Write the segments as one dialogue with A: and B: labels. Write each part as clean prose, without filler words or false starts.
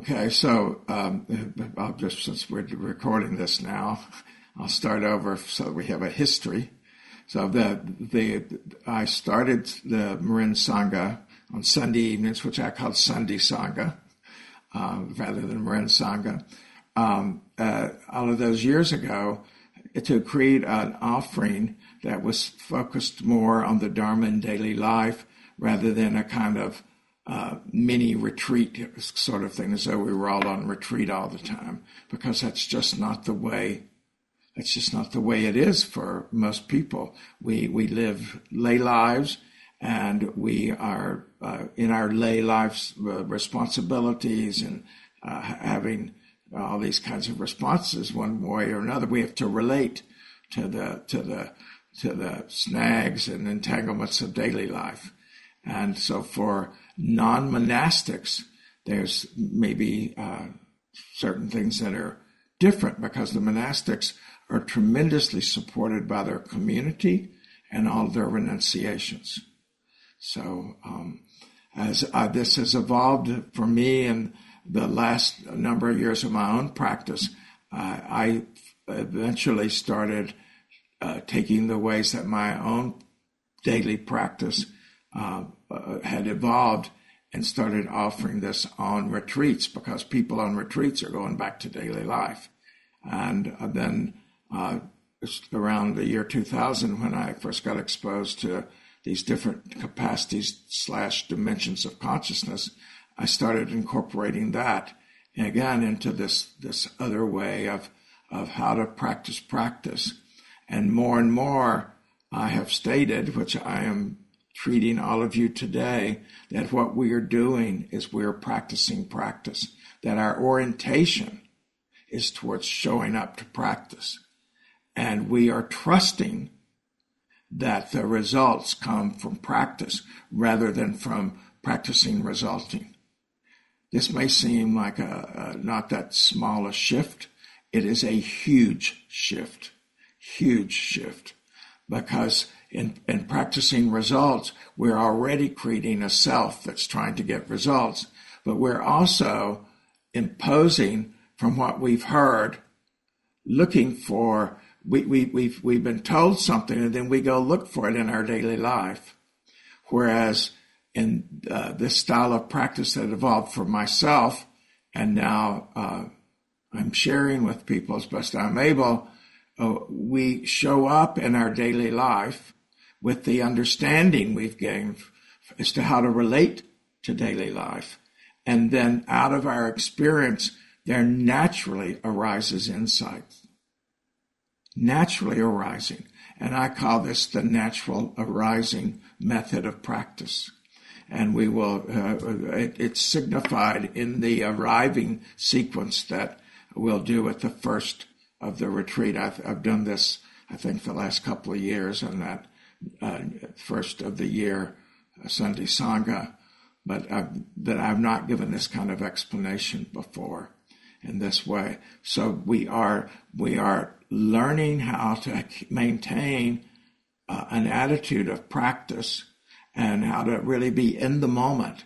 A: Okay, so I'll just, since we're recording this now, I'll start over so that we have a history. So I started the Marin Sangha on Sunday evenings, which I called Sunday Sangha, rather than Marin Sangha. All of those years ago, to create an offering that was focused more on the Dharma in daily life rather than a kind of mini retreat sort of thing, as though we were all on retreat all the time, because that's just not the way. It's just not the way it is for most people. We live lay lives, and we are in our lay lives responsibilities and having all these kinds of responses one way or another. We have to relate to the snags and entanglements of daily life. And so for non-monastics, there's maybe certain things that are different, because the monastics are tremendously supported by their community and all their renunciations. So as this has evolved for me in the last number of years of my own practice, I eventually started taking the ways that my own daily practice had evolved and started offering this on retreats, because people on retreats are going back to daily life. And then around the year 2000, when I first got exposed to these different capacities / dimensions of consciousness, I started incorporating that again into this other way of how to practice. And more I have stated, which I am treating all of you today, that what we are doing is we're practicing practice, that our orientation is towards showing up to practice. And we are trusting that the results come from practice rather than from practicing resulting. This may seem like not that small a shift. It is a huge shift, because in practicing results, we're already creating a self that's trying to get results, but we're also imposing from what we've heard, looking for, we've been told something and then we go look for it in our daily life. Whereas in this style of practice that evolved for myself, and now I'm sharing with people as best I'm able, we show up in our daily life with the understanding we've gained as to how to relate to daily life. And then out of our experience, there naturally arises insight. Naturally arising. And I call this the natural arising method of practice. And we will, it's signified in the arriving sequence that we'll do at the first of the retreat. I've done this, I think, the last couple of years on that first of the year Sunday Sangha, but I've not given this kind of explanation before in this way. So we are learning how to maintain an attitude of practice and how to really be in the moment.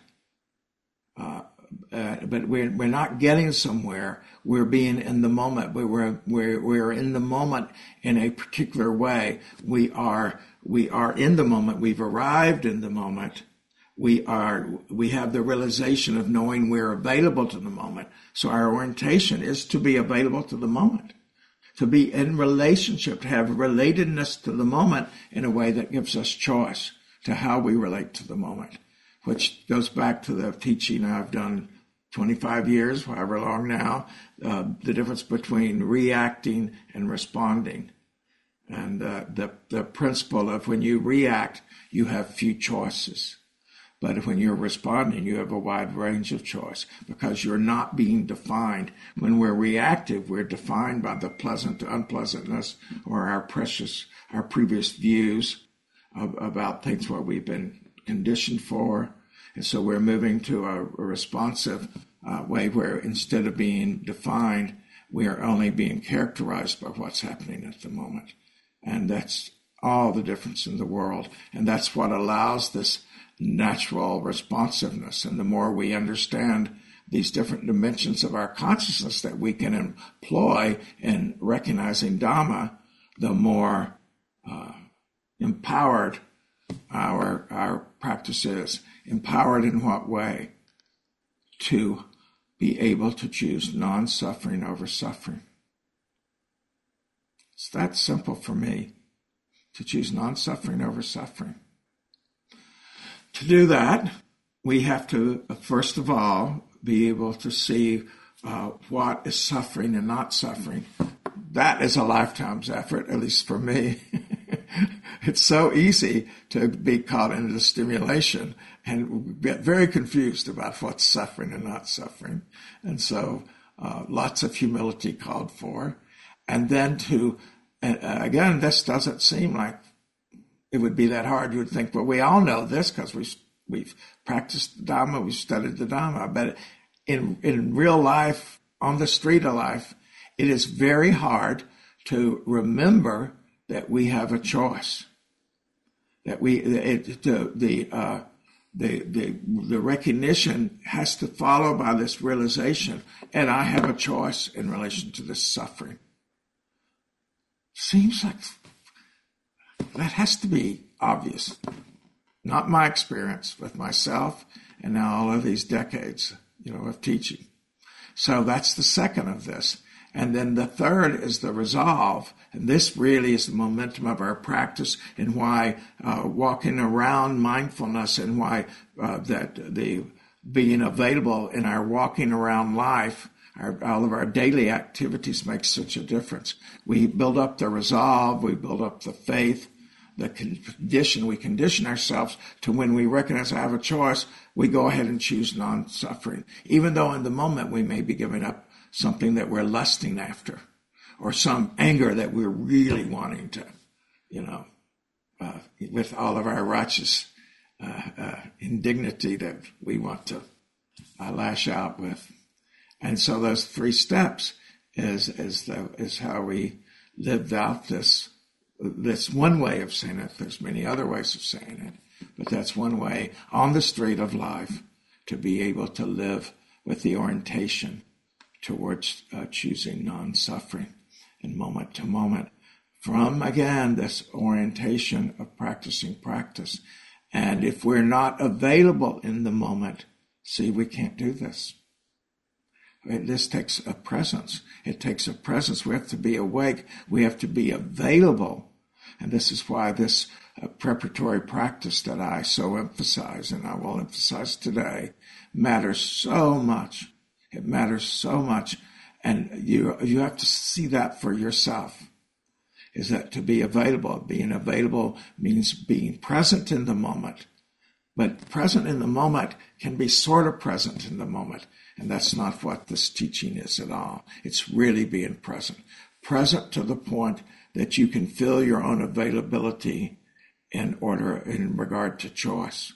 A: But we're not getting somewhere. We're being in the moment. We're in the moment in a particular way. We are in the moment. We've arrived in the moment. We have the realization of knowing we're available to the moment. So our orientation is to be available to the moment, to be in relationship, to have relatedness to the moment in a way that gives us choice to how we relate to the moment, which goes back to the teaching I've done 25 years, however long now, the difference between reacting and responding. And the principle of when you react, you have few choices. But when you're responding, you have a wide range of choice, because you're not being defined. When we're reactive, we're defined by the pleasant to unpleasantness, or our previous views about things, what we've been conditioned for. And so we're moving to a responsive way where instead of being defined, we are only being characterized by what's happening at the moment. And that's all the difference in the world. And that's what allows this natural responsiveness. And the more we understand these different dimensions of our consciousness that we can employ in recognizing Dhamma, the more empowered our practice is. Empowered in what way? To be able to choose non-suffering over suffering. It's that simple for me, to choose non-suffering over suffering. To do that, we have to, first of all, be able to see what is suffering and not suffering. That is a lifetime's effort, at least for me. It's so easy to be caught into the stimulation and get very confused about what's suffering and not suffering. And so lots of humility called for. And then again, this doesn't seem like it would be that hard. You would think, well, we all know this because we've practiced the Dhamma, we've studied the Dhamma. But in real life, on the street of life, it is very hard to remember that we have a choice. That the recognition has to follow by this realization, and I have a choice in relation to this suffering. Seems like that has to be obvious. Not my experience with myself, and now all of these decades, of teaching. So that's the second of this. And then the third is the resolve. And this really is the momentum of our practice, and why walking around mindfulness, and why that the being available in our walking around life, all of our daily activities makes such a difference. We build up the resolve, we build up the faith, we condition ourselves to when we recognize I have a choice, we go ahead and choose non-suffering. Even though in the moment we may be giving up something that we're lusting after, or some anger that we're really wanting to, with all of our righteous indignity that we want to lash out with. And so those 3 steps is how we lived out this. That's one way of saying it. There's many other ways of saying it, but that's one way on the street of life to be able to live with the orientation towards choosing non-suffering and moment to moment. From, again, this orientation of practicing practice. And if we're not available in the moment, see, we can't do this. This takes a presence. It takes a presence. We have to be awake. We have to be available. And this is why this preparatory practice that I so emphasize, and I will emphasize today, matters so much. It matters so much. And you have to see that for yourself. Is that to be available? Being available means being present in the moment. But present in the moment can be sort of present in the moment. And that's not what this teaching is at all. It's really being present. Present to the point that you can feel your own availability in regard to choice.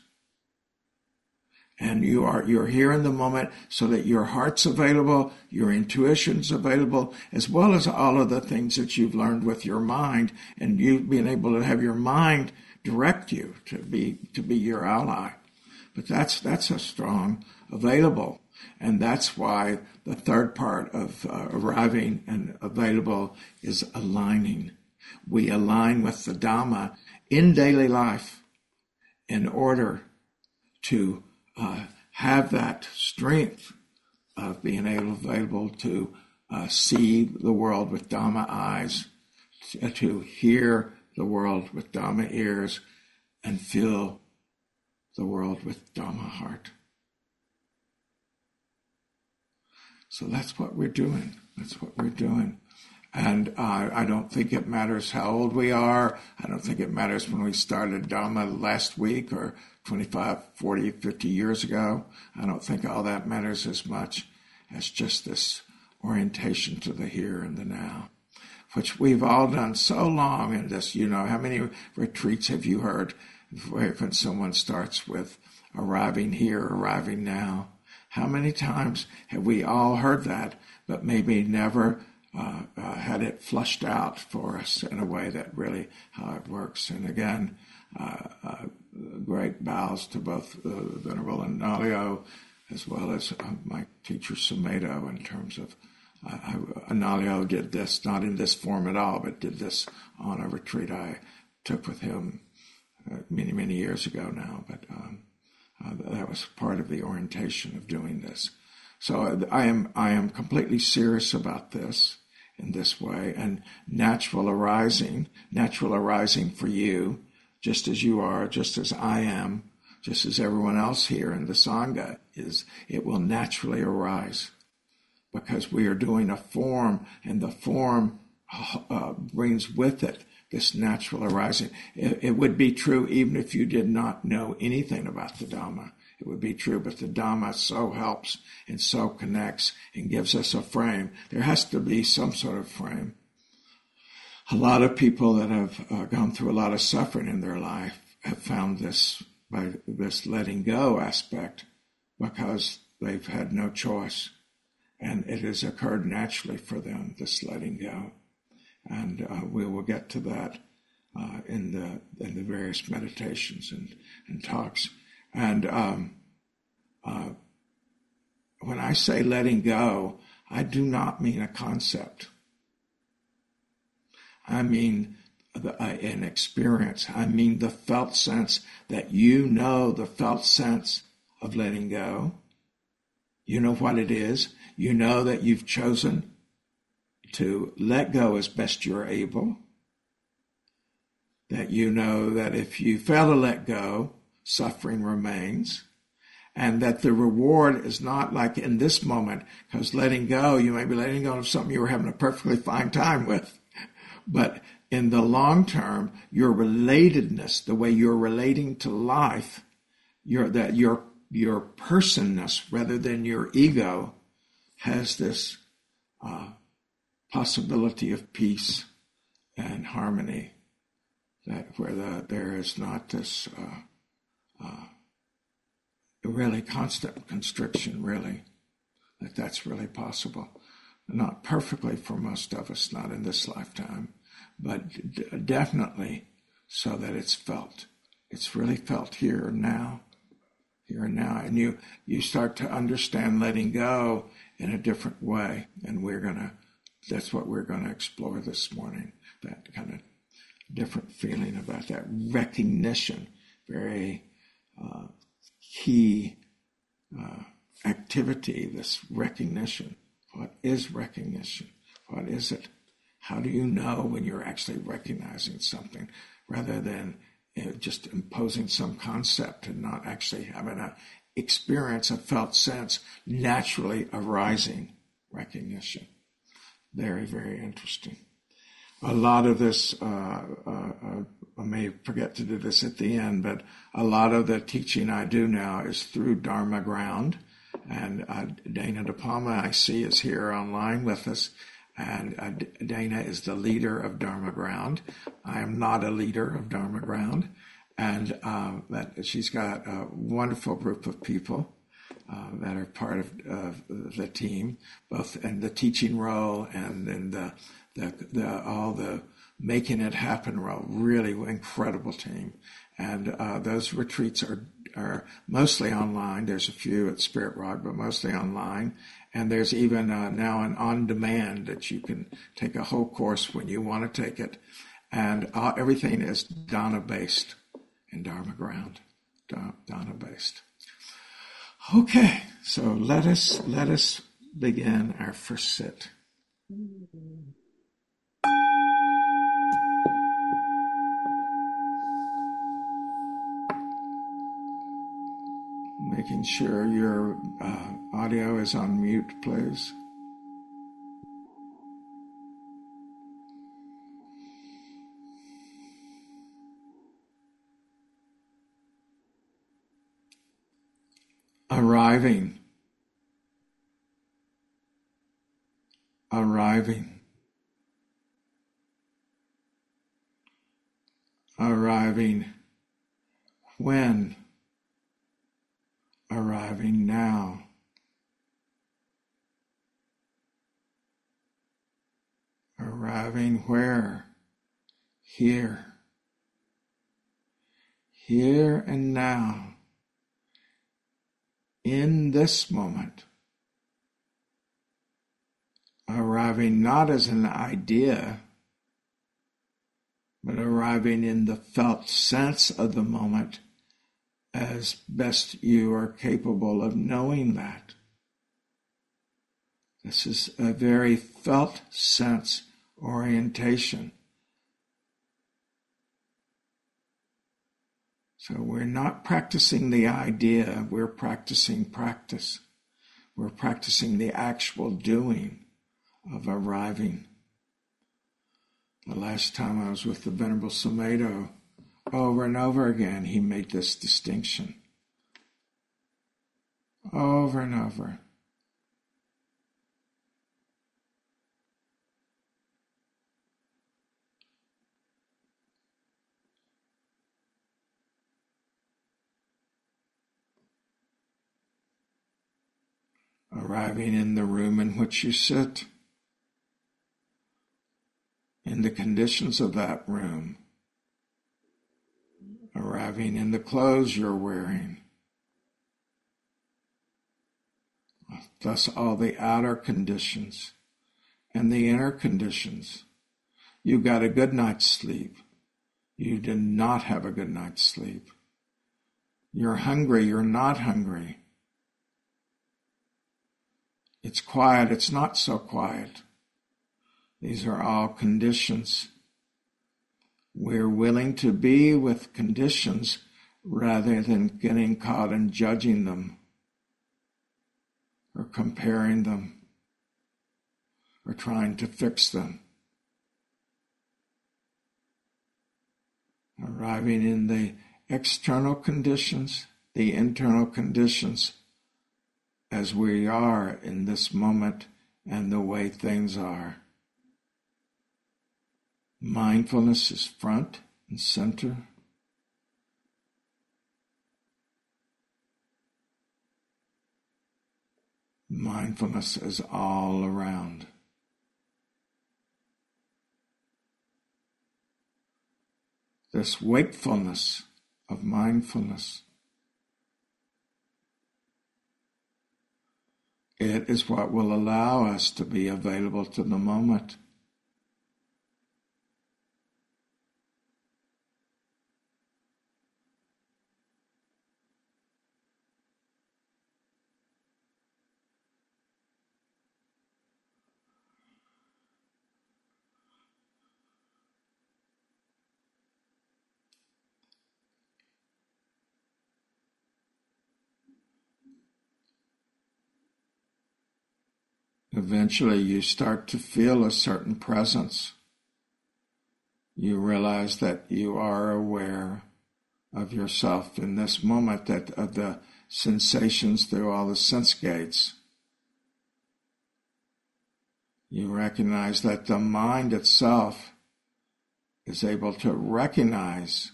A: And you're here in the moment so that your heart's available, your intuition's available, as well as all of the things that you've learned with your mind, and you being able to have your mind direct you to be your ally. But that's a strong available. And that's why the third part of arriving and available is aligning. We align with the Dhamma in daily life in order to have that strength of being available to see the world with Dhamma eyes, to hear the world with Dhamma ears, and feel the world with Dhamma heart. So that's what we're doing. That's what we're doing. And I don't think it matters how old we are. I don't think it matters when we started Dhamma last week or 25, 40, 50 years ago. I don't think all that matters as much as just this orientation to the here and the now, which we've all done so long in this. How many retreats have you heard when someone starts with arriving here, arriving now? How many times have we all heard that, but maybe never had it flushed out for us in a way that really how it works? And again, great bows to both Venerable Analayo, as well as my teacher Sumedo, in terms of Analayo did this, not in this form at all, but did this on a retreat I took with him many, many years ago now. But that was part of the orientation of doing this. So I am completely serious about this in this way, and natural arising for you, just as you are, just as I am, just as everyone else here in the Sangha is, it will naturally arise because we are doing a form, and the form brings with it this natural arising. It would be true even if you did not know anything about the Dhamma. It would be true, but the Dhamma so helps and so connects and gives us a frame. There has to be some sort of frame. A lot of people that have gone through a lot of suffering in their life have found this by this letting go aspect because they've had no choice. And it has occurred naturally for them, this letting go. And we will get to that in the various meditations and talks. And when I say letting go, I do not mean a concept. I mean an experience. I mean the felt sense that you know the felt sense of letting go. You know what it is. You know that you've chosen to let go as best you're able. That you know that if you fail to let go, suffering remains. And that the reward is not like in this moment, because letting go, you may be letting go of something you were having a perfectly fine time with. But in the long term, your relatedness, the way you're relating to life, your personness rather than your ego, has this possibility of peace and harmony, that where there is not this really constant constriction, really, that's really possible. Not perfectly for most of us, not in this lifetime, but definitely so that it's felt. It's really felt here and now. And you start to understand letting go in a different way. And that's what we're going to explore this morning, that kind of different feeling about that recognition, very key activity, this recognition. What is recognition? What is it? How do you know when you're actually recognizing something rather than just imposing some concept and not actually having an experience, a felt sense, naturally arising recognition? Very, very interesting. A lot of this, I may forget to do this at the end, but a lot of the teaching I do now is through Dharma Ground. And Dana De Palma, I see, is here online with us. And Dana is the leader of Dharma Ground. I am not a leader of Dharma Ground. And that she's got a wonderful group of people that are part of the team, both in the teaching role and in all the making it happen role. Really incredible team. And those retreats are mostly online. There's a few at Spirit Rock, but mostly online. And there's even now an on-demand that you can take a whole course when you want to take it. And everything is Dana-based in Dharma Ground, Dana-based. Okay, so let us begin our first sit. Making sure your audio is on mute, please. Arriving. When? Arriving now. Arriving where? Here. Here and now. in this moment, arriving not as an idea, but arriving in the felt sense of the moment as best you are capable of knowing that. This is a very felt sense orientation. So we're not practicing the idea, we're practicing practice. We're practicing the actual doing of arriving. The last time I was with the Venerable Sumedho, over and over again, he made this distinction. Over and over. Arriving in the room in which you sit, in the conditions of that room, arriving in the clothes you're wearing, thus all the outer conditions and the inner conditions. You got a good night's sleep. You did not have a good night's sleep. You're hungry, you're not hungry. It's quiet, it's not so quiet. These are all conditions. We're willing to be with conditions rather than getting caught in judging them or comparing them or trying to fix them. Arriving in the external conditions, the internal conditions, as we are in this moment and the way things are. Mindfulness is front and center. Mindfulness is all around. This wakefulness of mindfulness, it is what will allow us to be available to the moment. Eventually you start to feel a certain presence. You realize that you are aware of yourself in this moment, that of the sensations through all the sense gates. You recognize that the mind itself is able to recognize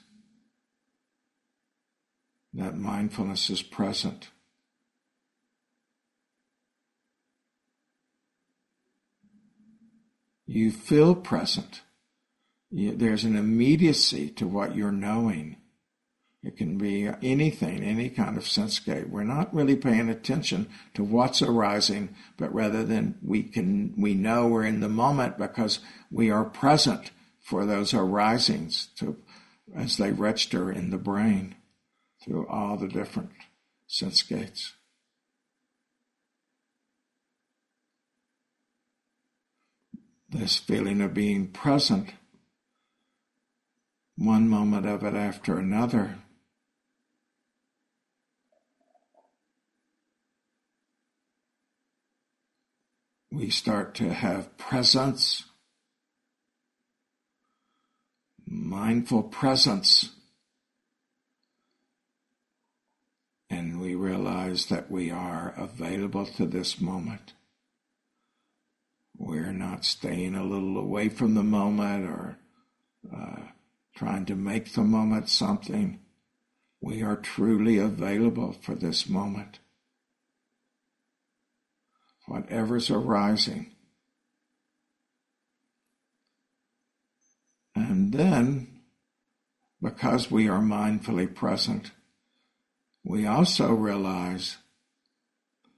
A: that mindfulness is present. You feel present. There's an immediacy to what you're knowing. It can be anything, any kind of sense gate. We're not really paying attention to what's arising, but rather than we know we're in the moment because we are present for those arisings as they register in the brain through all the different sense gates. This feeling of being present, one moment of it after another, we start to have presence, mindful presence, and we realize that we are available to this moment. We're not staying a little away from the moment or trying to make the moment something. We are truly available for this moment. Whatever's arising. And then, because we are mindfully present, we also realize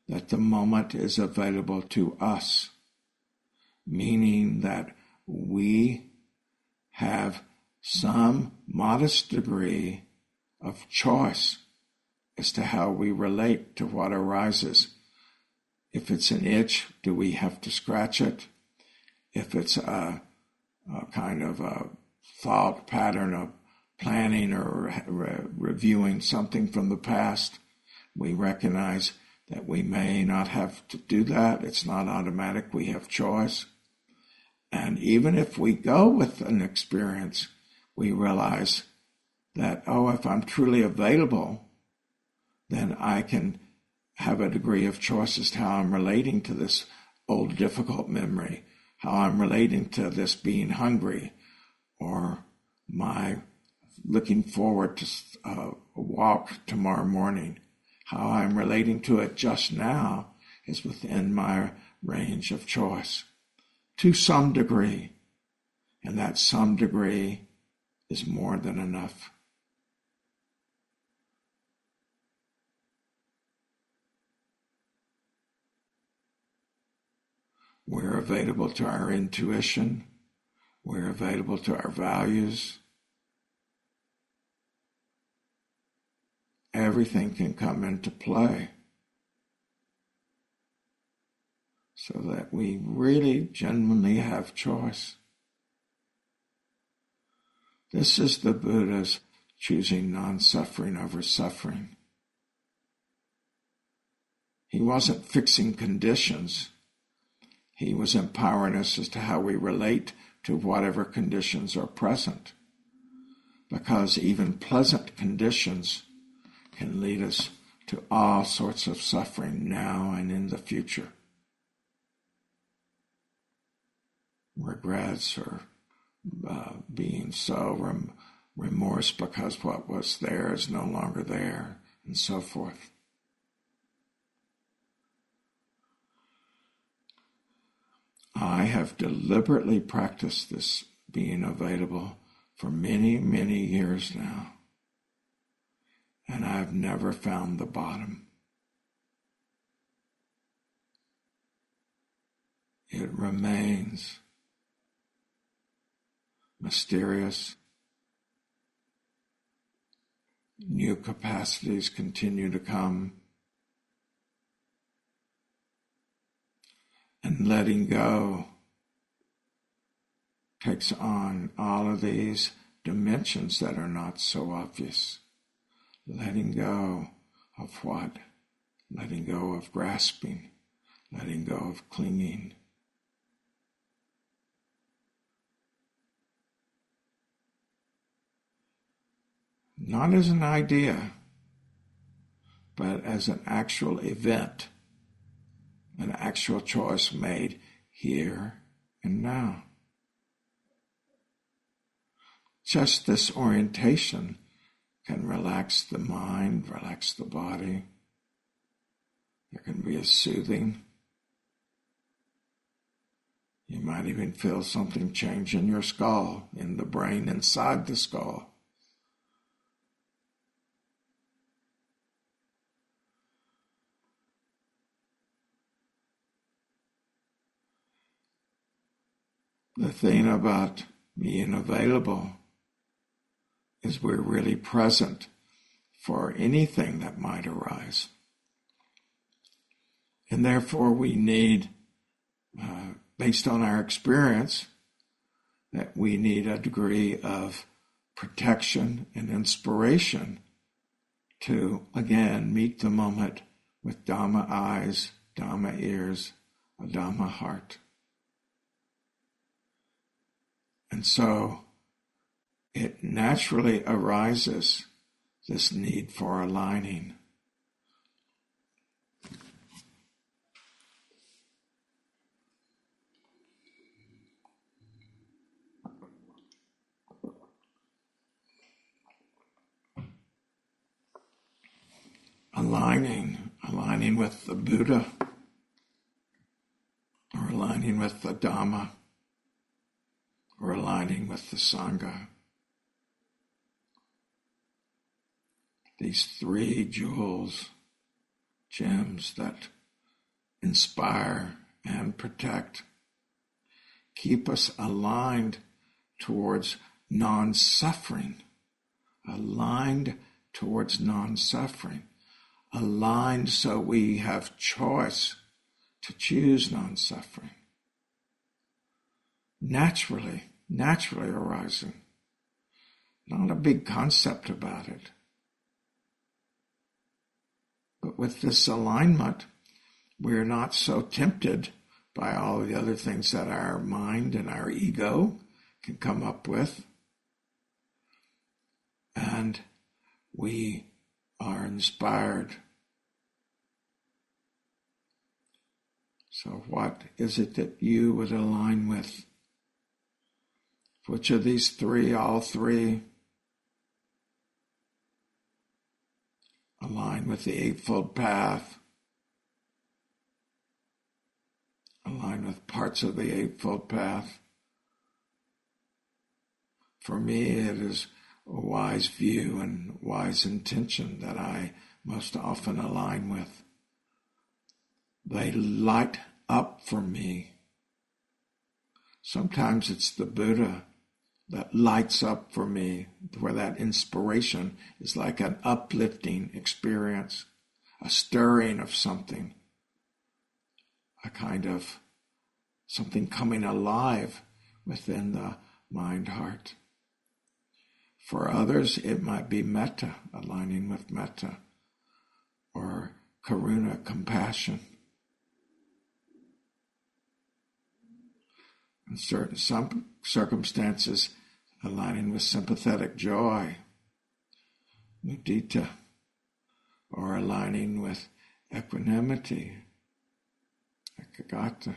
A: that the moment is available to us, meaning that we have some modest degree of choice as to how we relate to what arises. If it's an itch, do we have to scratch it? If it's a kind of a thought pattern of planning or reviewing something from the past, we recognize that we may not have to do that. It's not automatic. We have choice. And even if we go with an experience, we realize that, if I'm truly available, then I can have a degree of choice as to how I'm relating to this old difficult memory, how I'm relating to this being hungry, or my looking forward to a walk tomorrow morning. How I'm relating to it just now is within my range of choice to some degree, and that some degree is more than enough. We're available to our intuition. We're available to our values. Everything can come into play so that we really genuinely have choice. This is the Buddha's choosing non-suffering over suffering. He wasn't fixing conditions. He was empowering us as to how we relate to whatever conditions are present, because even pleasant conditions can lead us to all sorts of suffering now and in the future. Regrets or being so remorse because what was there is no longer there, and so forth. I have deliberately practiced this being available for many, many years now, and I've never found the bottom. It remains mysterious. New capacities continue to come. And letting go takes on all of these dimensions that are not so obvious. Letting go of what? Letting go of grasping. Letting go of clinging. Not as an idea, but as an actual event, an actual choice made here and now. Just this orientation can relax the mind, relax the body. There can be a soothing. You might even feel something change in your skull, in the brain inside the skull. The thing about being available is we're really present for anything that might arise. And therefore we need, based on our experience, that we need a degree of protection and inspiration to, again, meet the moment with Dhamma eyes, Dhamma ears, a Dhamma heart. And so it naturally arises, this need for aligning. Aligning with the Buddha, or aligning with the Dhamma, or aligning with the Sangha. These three jewels, gems that inspire, and protect. Keep us aligned towards non-suffering, aligned towards non-suffering, aligned so we have choice to choose non-suffering. Naturally arising. Not a big concept about it. But with this alignment, we're not so tempted by all the other things that our mind and our ego can come up with. And we are inspired. So what is it that you would align with? Which of these three, all three? Align with the Eightfold Path. Align with parts of the Eightfold Path. For me, it is a wise view and wise intention that I most often align with. They light up for me. Sometimes it's the Buddha that lights up for me, where that inspiration is like an uplifting experience, a stirring of something, a kind of something coming alive within the mind-heart. For others, it might be metta, aligning with metta, or karuna, compassion. In some circumstances, aligning with sympathetic joy, mudita, or aligning with equanimity, ekagata.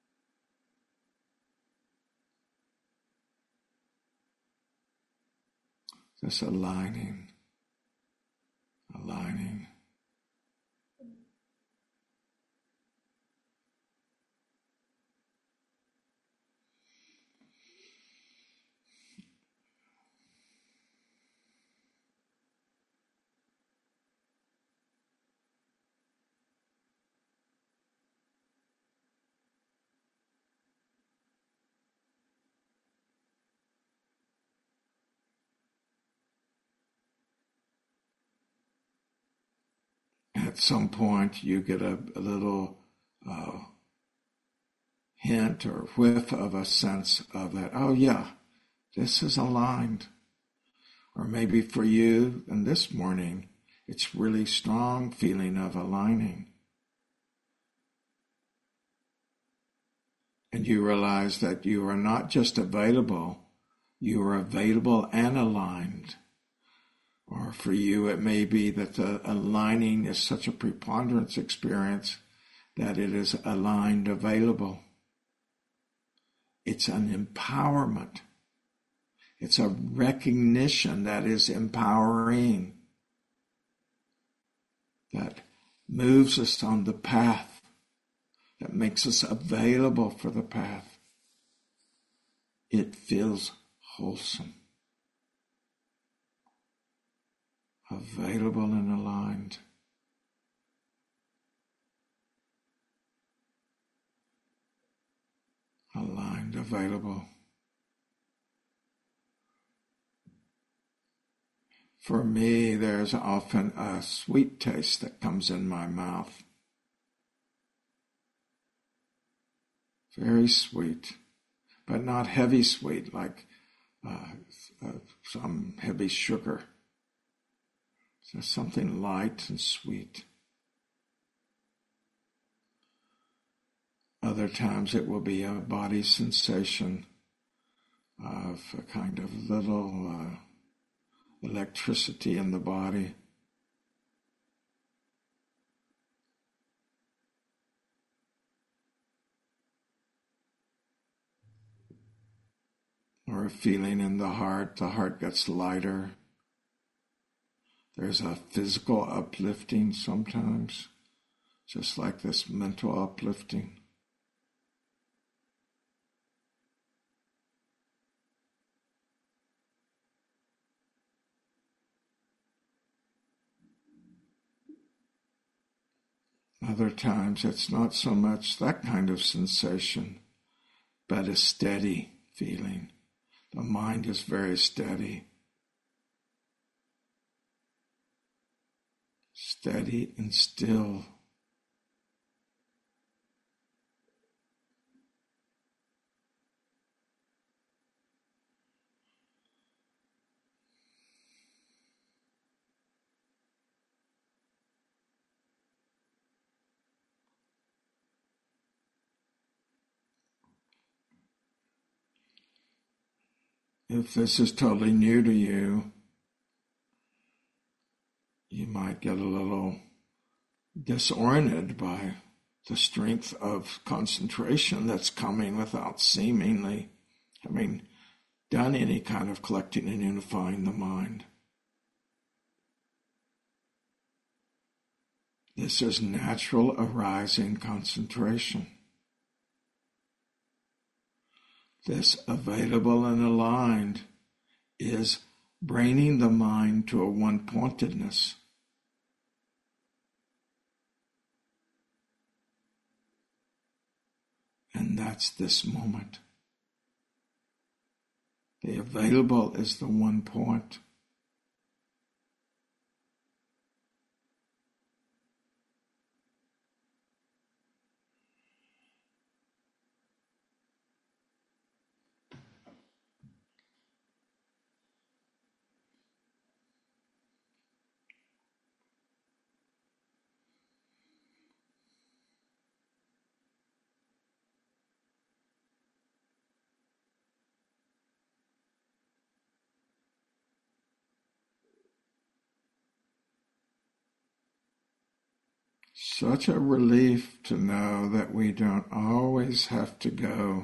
A: This aligning. At some point, you get a little hint or whiff of a sense of that, oh yeah, this is aligned. Or maybe for you, and this morning, it's really strong feeling of aligning. And you realize that you are not just available, you are available and aligned. Or for you, it may be that the aligning is such a preponderance experience that it is aligned available. It's an empowerment. It's a recognition that is empowering, that moves us on the path, that makes us available for the path. It feels wholesome. Available and aligned. Aligned, available. For me, there's often a sweet taste that comes in my mouth. Very sweet, but not heavy sweet like some heavy sugar. So something light and sweet. Other times it will be a body sensation of a kind of little electricity in the body. Or a feeling in the heart gets lighter. There's a physical uplifting sometimes, just like this mental uplifting. other times it's not so much that kind of sensation, but a steady feeling. The mind is very steady. Steady and still. If this is totally new to you, you might get a little disoriented by the strength of concentration that's coming without seemingly having done any kind of collecting and unifying the mind. This is natural arising concentration. This available and aligned is bringing the mind to a one-pointedness. And that's this moment. The available is the one point. Such a relief to know that we don't always have to go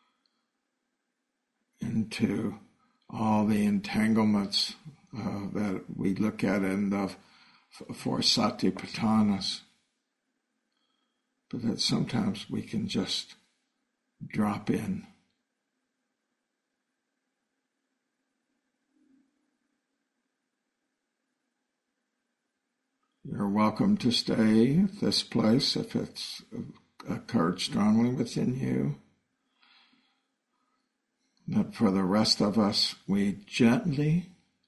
A: into all the entanglements that we look at in the four Satipatthanas, but that sometimes we can just drop in. You're welcome to stay at this place if it's occurred strongly within you. But for the rest of us, we gently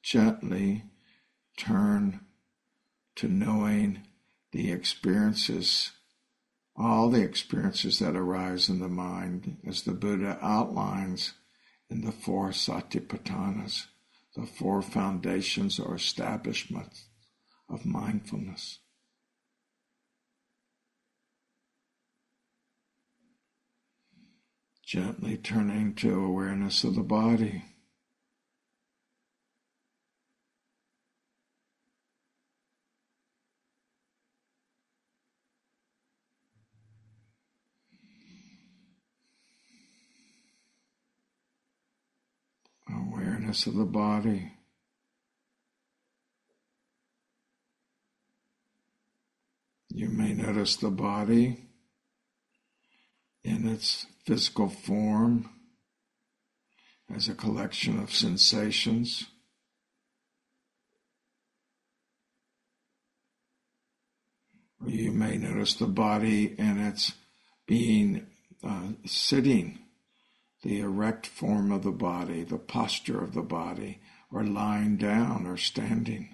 A: turn to knowing the experiences, all the experiences that arise in the mind, as the Buddha outlines in the four Satipatthanas, the four foundations or establishments of mindfulness. Gently turning to awareness of the body. Awareness of the body. You may notice the body in its physical form as a collection of sensations. Or you may notice the body in its being sitting, the erect form of the body, the posture of the body, or lying down or standing.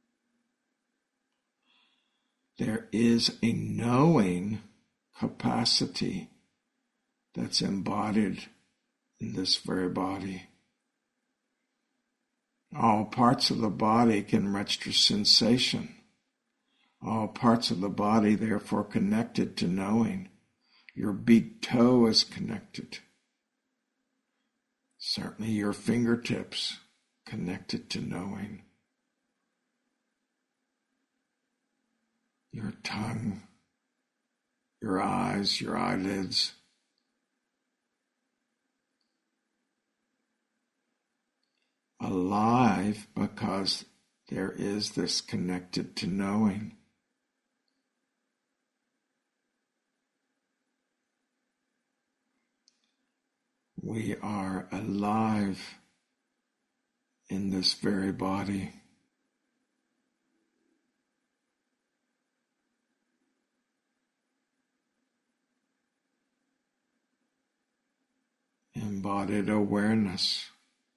A: There is a knowing capacity that's embodied in this very body. All parts of the body can register sensation. All parts of the body, therefore, connected to knowing. Your big toe is connected. Certainly your fingertips connected to knowing. Your tongue, your eyes, your eyelids. Alive because there is this connected to knowing. We are alive in this very body. embodied awareness.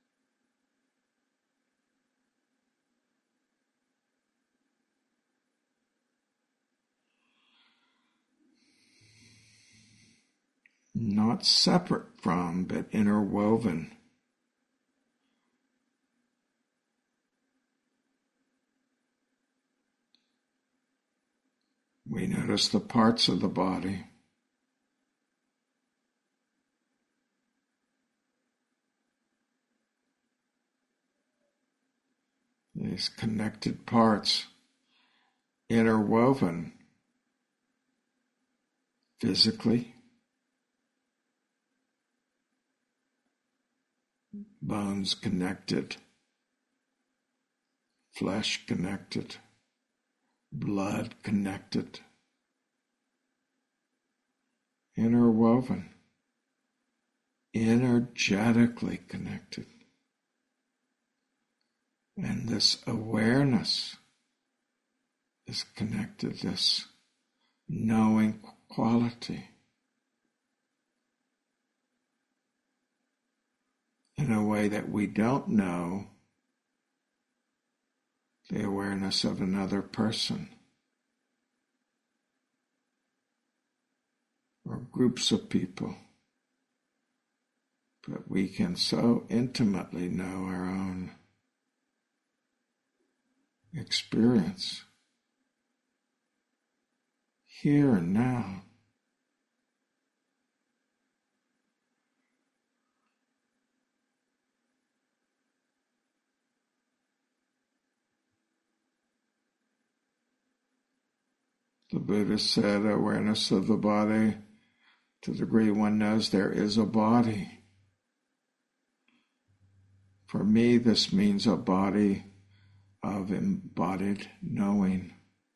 A: Not separate from, but interwoven. We notice the parts of the body. These connected parts, interwoven physically, bones connected, flesh connected, blood connected, interwoven, energetically connected. And this awareness is connected, this knowing quality, in a way that we don't know the awareness of another person or groups of people. But we can so intimately know our own experience here and now. The Buddha said awareness of the body, to the degree one knows there is a body. For me, this means a body of embodied knowing.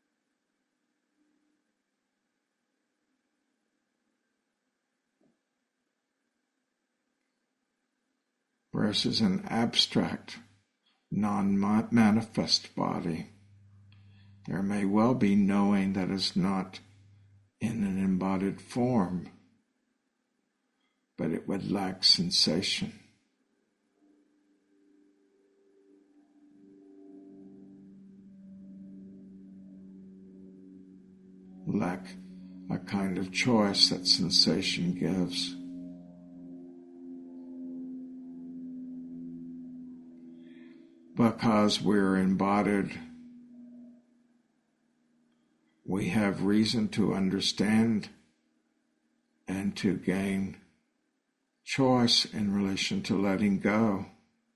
A: Versus an abstract, non-manifest body. There may well be knowing that is not in an embodied form, but it would lack sensation. Lack a kind of choice that sensation gives. Because we're embodied, we have reason to understand and to gain choice in relation to letting go.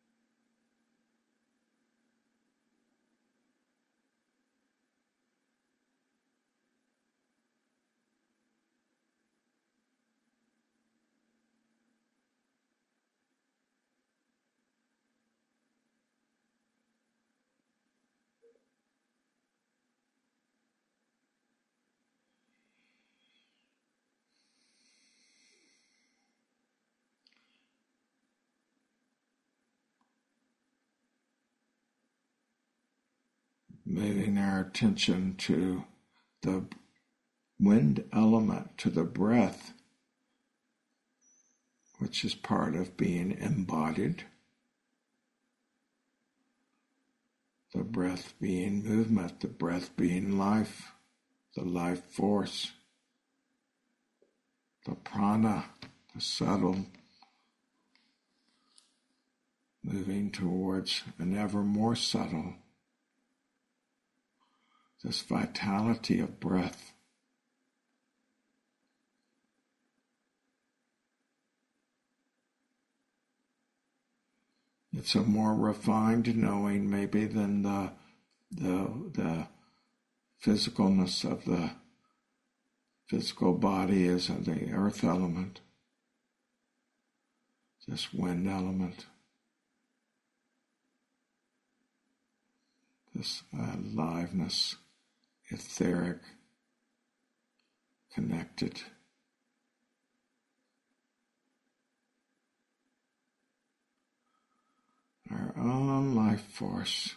A: Moving our attention to the wind element, to the breath, which is part of being embodied. The breath being movement, the breath being life, the life force, the prana, the subtle, moving towards an ever more subtle, this vitality of breath. It's a more refined knowing maybe than the physicalness of the physical body is of the earth element, this wind element, this aliveness, etheric, connected. Our own life force.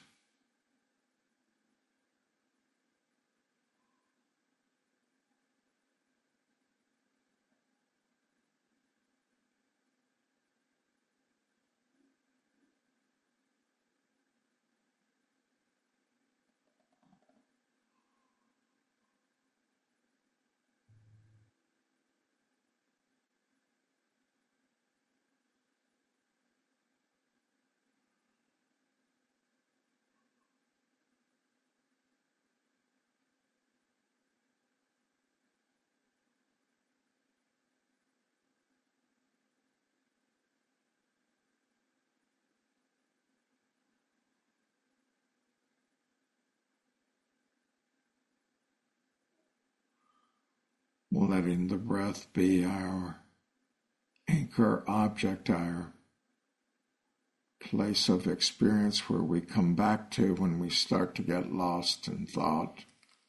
A: letting the breath be our anchor object, our place of experience where we come back to when we start to get lost in thought.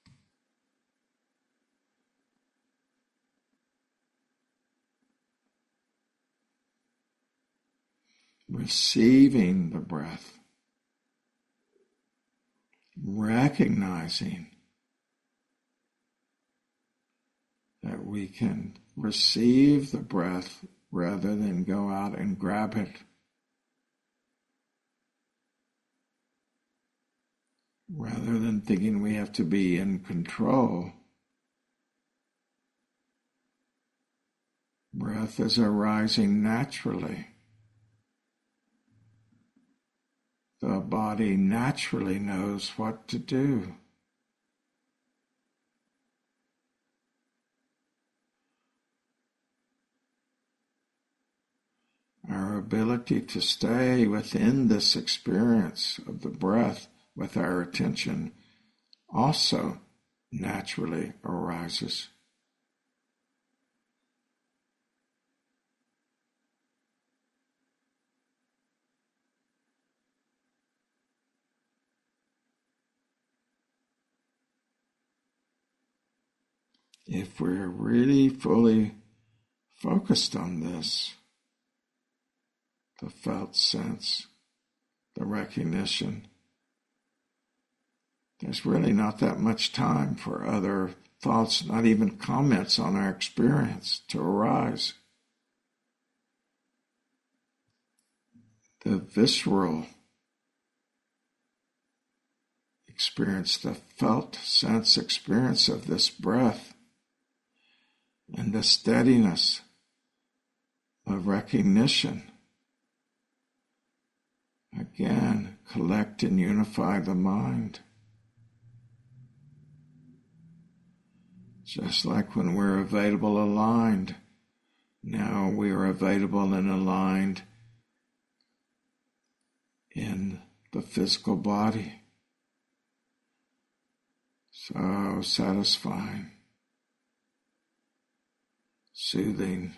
A: Receiving the breath, recognizing that we can receive the breath rather than go out and grab it. Rather than thinking we have to be in control, breath is arising naturally. The body naturally knows what to do. Our ability to stay within this experience of the breath with our attention also naturally arises. If we're really fully focused on this, the felt sense, the recognition, there's really not that much time for other thoughts, not even comments on our experience to arise. The visceral experience, the felt sense experience of this breath, and the steadiness of recognition, again, collect and unify the mind. Just like when we're available aligned, now we are available and aligned in the physical body. So satisfying, soothing.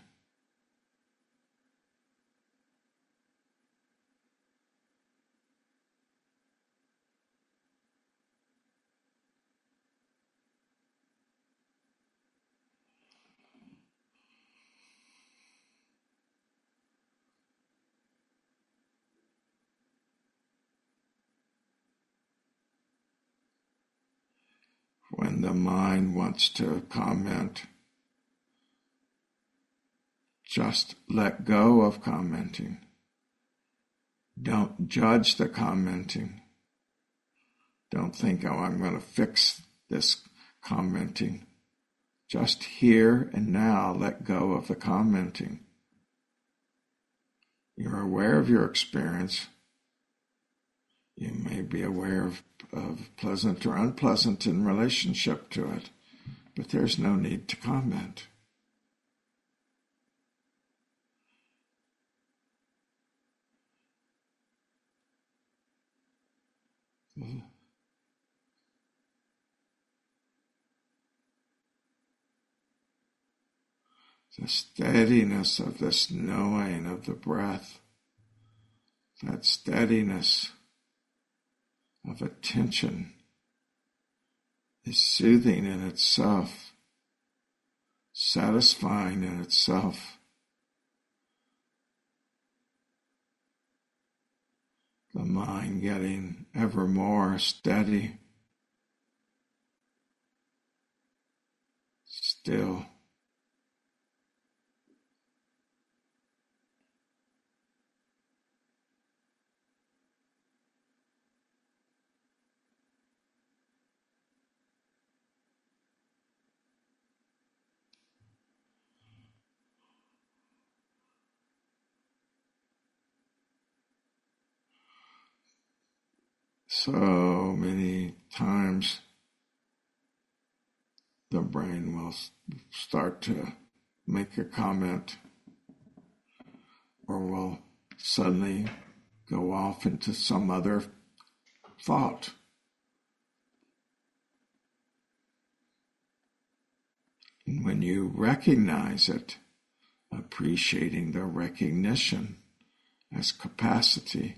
A: When the mind wants to comment, just let go of commenting. Don't judge the commenting. Don't think, oh, I'm going to fix this commenting. Just here and now, let go of the commenting. You're aware of your experience. You may be aware of pleasant or unpleasant in relationship to it, but there's no need to comment. The steadiness of this knowing of the breath, that steadiness of attention is soothing in itself, satisfying in itself. The mind getting ever more steady, still. So many times the brain will start to make a comment or will suddenly go off into some other thought. And when you recognize it, appreciating the recognition as capacity,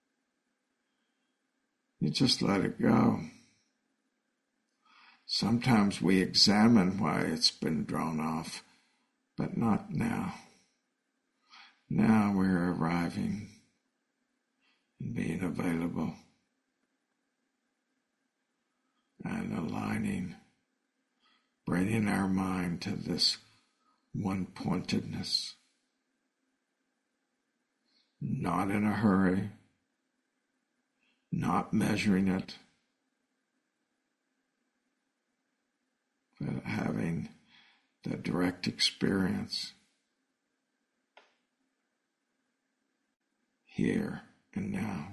A: you just let it go. Sometimes we examine why it's been drawn off, but not now. Now we're arriving and being available and aligning, bringing our mind to this one-pointedness, not in a hurry, not measuring it, but having the direct experience here and now.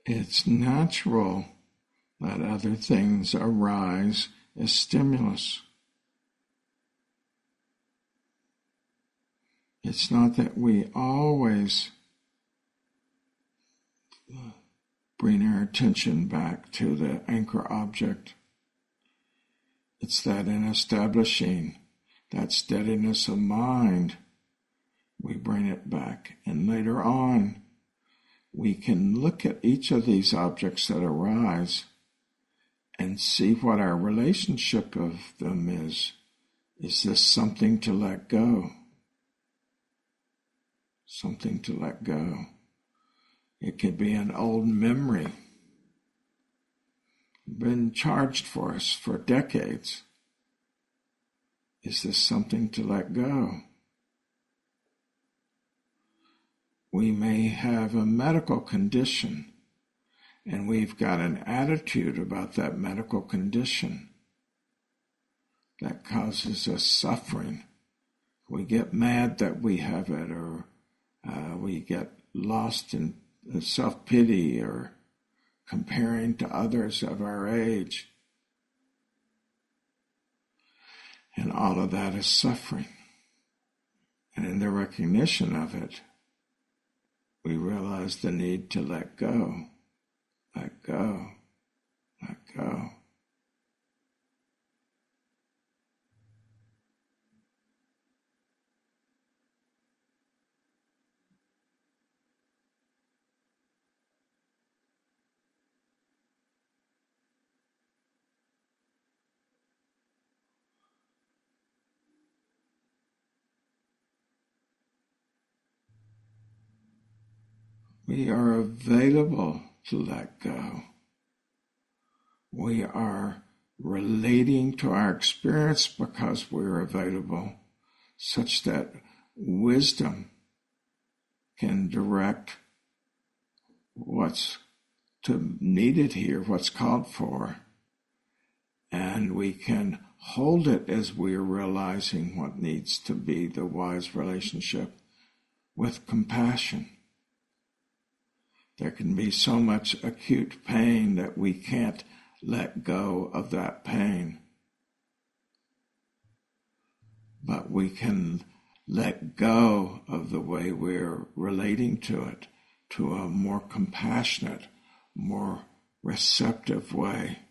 A: It's natural that other things arise as stimulus. It's not that we always bring our attention back to the anchor object. It's that in establishing that steadiness of mind, we bring it back. And later on, we can look at each of these objects that arise and see what our relationship of them is. Is this something to let go? Something to let go. It could be an old memory, been charged for us for decades. Is this something to let go? We may have a medical condition, and we've got an attitude about that medical condition that causes us suffering. We get mad that we have it, or we get lost in self-pity or comparing to others of our age. And all of that is suffering. And in the recognition of it, we realize the need to let go, let go, let go. We are available to let go. We are relating to our experience because we're available, such that wisdom can direct what's needed here, what's called for, and we can hold it as we're realizing what needs to be the wise relationship with compassion. There can be so much acute pain that we can't let go of that pain. But we can let go of the way we're relating to it, to a more compassionate, more receptive way.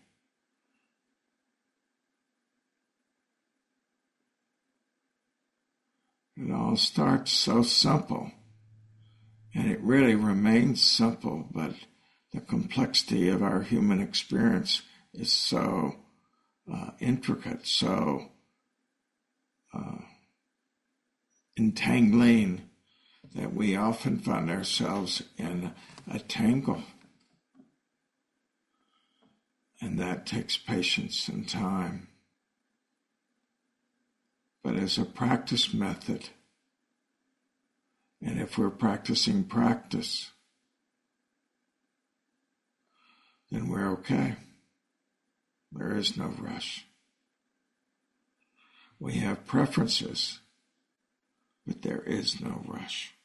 A: It all starts so simple. And it really remains simple, but the complexity of our human experience is so intricate, so entangling, that we often find ourselves in a tangle. And that takes patience and time. But as a practice method, and if we're practicing practice, then we're okay. There is no rush. We have preferences, but there is no rush.